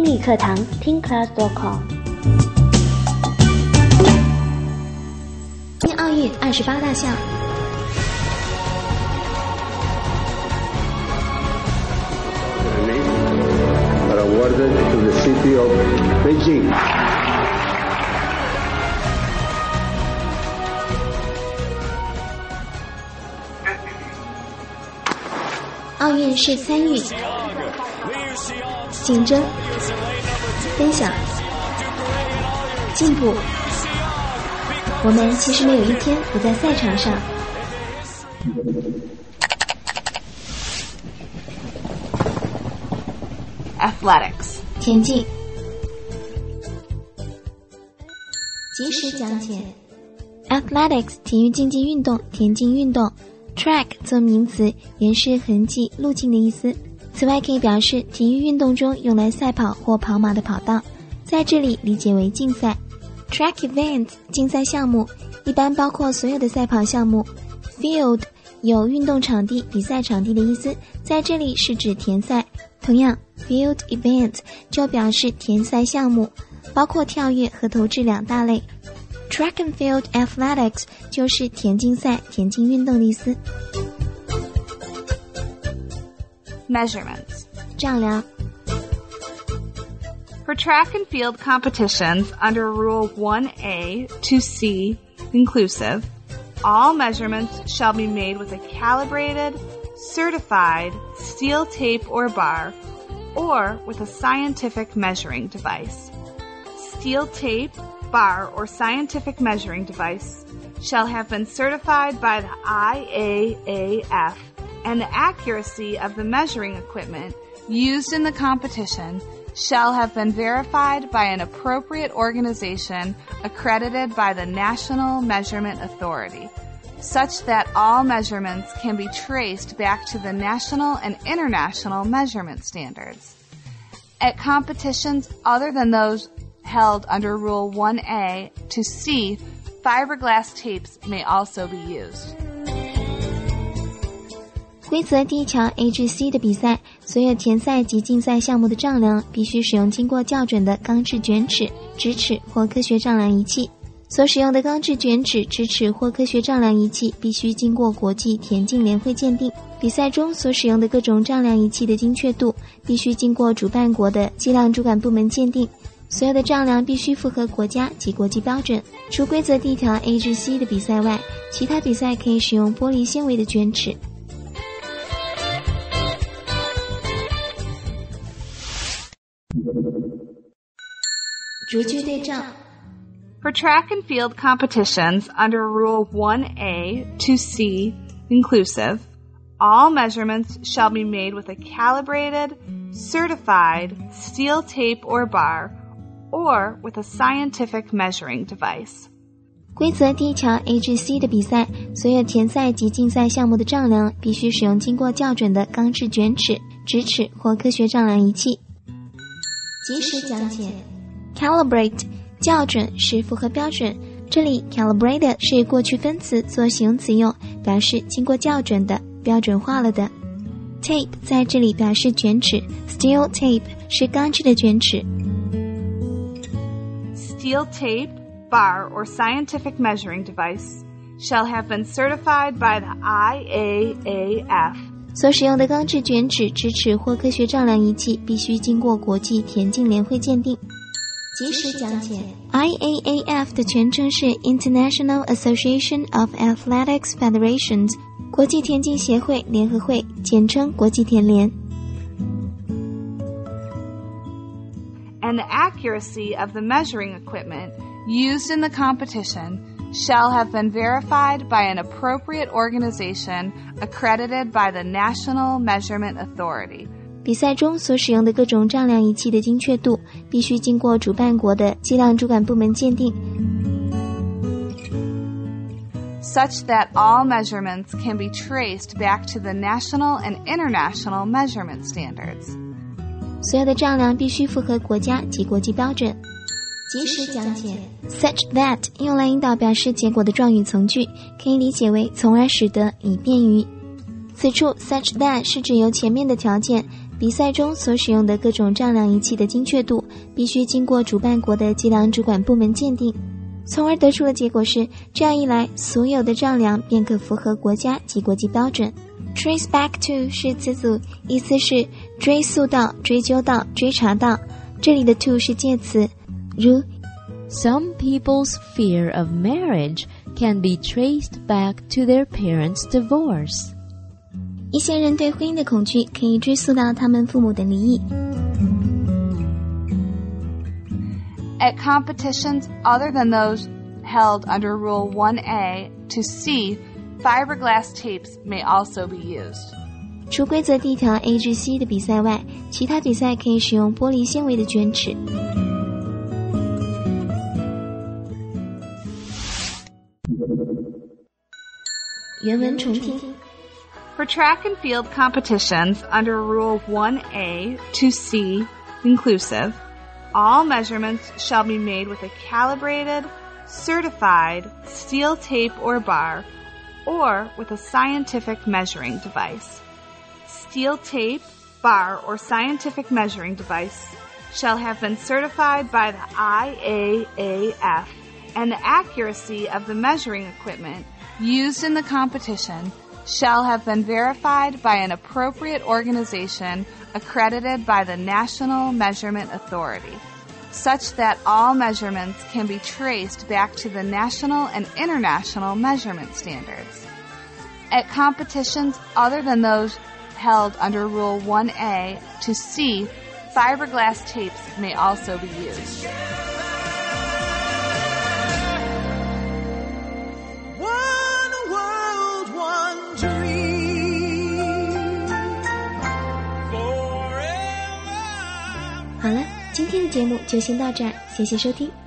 理课堂听 class.com。 奥运28大项。 Are awarded to the city of Beijing. 奥运是参与、竞争、分享、进步。我们其实没有一天不在赛场上。 Athletics 田径。及时讲解。Athletics 体育竞技运动、田径运动。Track 做名词，原是痕迹、路径的意思。此外可以表示体育运动中用来赛跑或跑马的跑道，在这里理解为竞赛。Track event 竞赛项目一般包括所有的赛跑项目。Field 有运动场地、比赛场地的意思，在这里是指田赛。同样 Field event 就表示田赛项目，包括跳跃和投掷两大类。Track and field athletics 就是田径赛、田径运动的意思。 Measurements 丈量。 For track and field competitions under Rule 1A to C inclusive, all measurements shall be made with a calibrated, certified steel tape or bar, or with a scientific measuring device. Steel tape, bar, or scientific measuring device shall have been certified by the IAAF, and the accuracy of the measuring equipment used in the competition shall have been verified by an appropriate organization accredited by the National Measurement Authority, such that all measurements can be traced back to the national and international measurement standards. At competitions other than those held under Rule 1A to C, fiberglass tapes may also be used. 规则第一条 A 至 C 的比赛，所有田赛及竞赛项目的丈量必须使用经过校准的钢制卷尺、直尺或科学丈量仪器。所使用的钢制卷尺、直尺或科学丈量仪器必须经过国际田径联会鉴定。比赛中所使用的各种丈量仪器的精确度必须经过主办国的计量主管部门鉴定。所有的丈量必须符合国家及国际标准。除规则第一条 A 至 C 的比赛外，其他比赛可以使用玻璃纤维的卷尺。逐句对照。 For track and field competitions under Rule 1A to C inclusive, all measurements shall be made with a calibrated, certified steel tape or bar, or with a scientific measuring device. 规则第一条 A 至 C 的比赛，所有田赛及竞赛项目的丈量必须使用经过校准的钢制卷尺、直尺或科学丈量仪器。及时讲解。Calibrate 校准是符合标准，这里 calibrated 是过去分词做形容词用，表示经过校准的、标准化了的。Tape 在这里表示卷尺 ，steel tape 是钢制的卷尺。 Steel tape, bar, or scientific measuring device shall have been certified by the IAAF. 所使用的钢制卷尺、直尺或科学丈量仪器必须经过国际田径联会鉴定。及时讲解。IAAF 的全称是 International Association of Athletics Federations， 国际田径协会联合会，简称国际田联。 And the accuracy of the measuring equipment used in the competition shall have been verified by an appropriate organization accredited by the National Measurement Authority. 比赛中所使用的各种丈量仪器的精确度必须经过主办国的计量主管部门鉴定。 Such that all measurements can be traced back to the national and international measurement standards. 所有的丈量必须符合国家及国际标准。及时讲解。Such that 用来引导表示结果的状语从句，可以理解为从而使得，以便于。此处 such that 是指由前面的条件比赛中所使用的各种丈量仪器的精确度必须经过主办国的计量主管部门鉴定，从而得出的结果是，这样一来，所有的丈量便可符合国家及国际标准。Trace back to 是词组，意思是追溯到、追究到、追查到。这里的 to 是介词，如 Some people's fear of marriage can be traced back to their parents' divorce. 一些人对婚姻的恐惧可以追溯到他们父母的离异。 At competitions other than those held under Rule 1A to C, fiberglass tapes may also be used. 除规则第一条 A 至 C 的比赛外，其他比赛可以使用玻璃纤维的卷尺。原文重听。 For track and field competitions under Rule 1A to C inclusive, all measurements shall be made with a calibrated, certified steel tape or bar, or with a scientific measuring device. Steel tape, bar, or scientific measuring device shall have been certified by the IAAF, and the accuracy of the measuring equipment used in the competition shall have been verified by an appropriate organization accredited by the National Measurement Authority, such that all measurements can be traced back to the national and international measurement standards. At competitions other than those held under Rule 1A to C, fiberglass tapes may also be used. One world, one dream, forever. 好了，今天的节目就先到这儿，谢谢收听。